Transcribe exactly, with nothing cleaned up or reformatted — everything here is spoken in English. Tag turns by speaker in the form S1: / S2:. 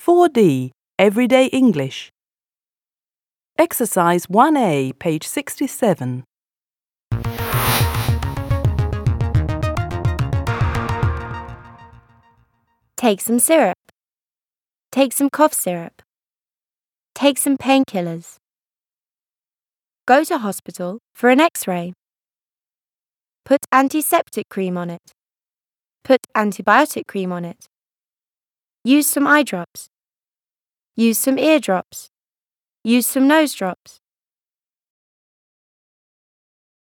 S1: four D, Everyday English. Exercise one A, page sixty-seven.
S2: Take some syrup. Take some cough syrup. Take some painkillers. Go to hospital for an X-ray. Put antiseptic cream on it. Put antibiotic cream on it. Use some eye drops. Use some ear drops. Use some nose drops.